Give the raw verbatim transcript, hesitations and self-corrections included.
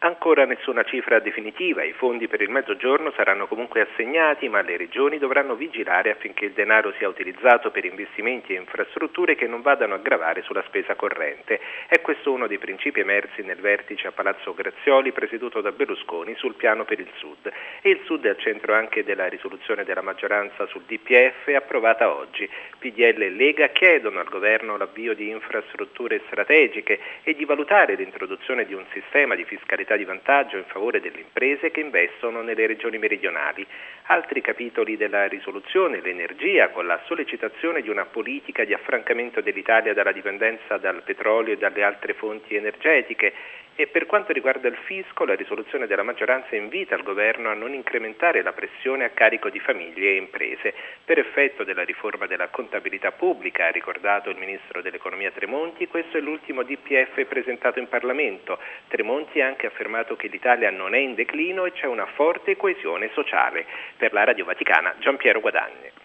Ancora nessuna cifra definitiva, i fondi per il Mezzogiorno saranno comunque assegnati, ma le regioni dovranno vigilare affinché il denaro sia utilizzato per investimenti e infrastrutture che non vadano a gravare sulla spesa corrente. È questo uno dei principi emersi nel vertice a Palazzo Grazioli presieduto da Berlusconi sul piano per il Sud. E il Sud è al centro anche della risoluzione della maggioranza sul D P F approvata oggi. P D L e Lega chiedono al governo l'avvio di infrastrutture strategiche e di valutare l'introduzione di un sistema di fiscalità di vantaggio in favore delle imprese che investono nelle regioni meridionali. Altri capitoli della risoluzione, l'energia, con la sollecitazione di una politica di affrancamento dell'Italia dalla dipendenza dal petrolio e dalle altre fonti energetiche. E per quanto riguarda il fisco, la risoluzione della maggioranza invita il governo a non incrementare la pressione a carico di famiglie e imprese. Per effetto della riforma della contabilità pubblica, ha ricordato il ministro dell'economia Tremonti, questo è l'ultimo D P F presentato in Parlamento. Tremonti ha anche affermato che l'Italia non è in declino e c'è una forte coesione sociale. Per la Radio Vaticana, Giampiero Guadagni.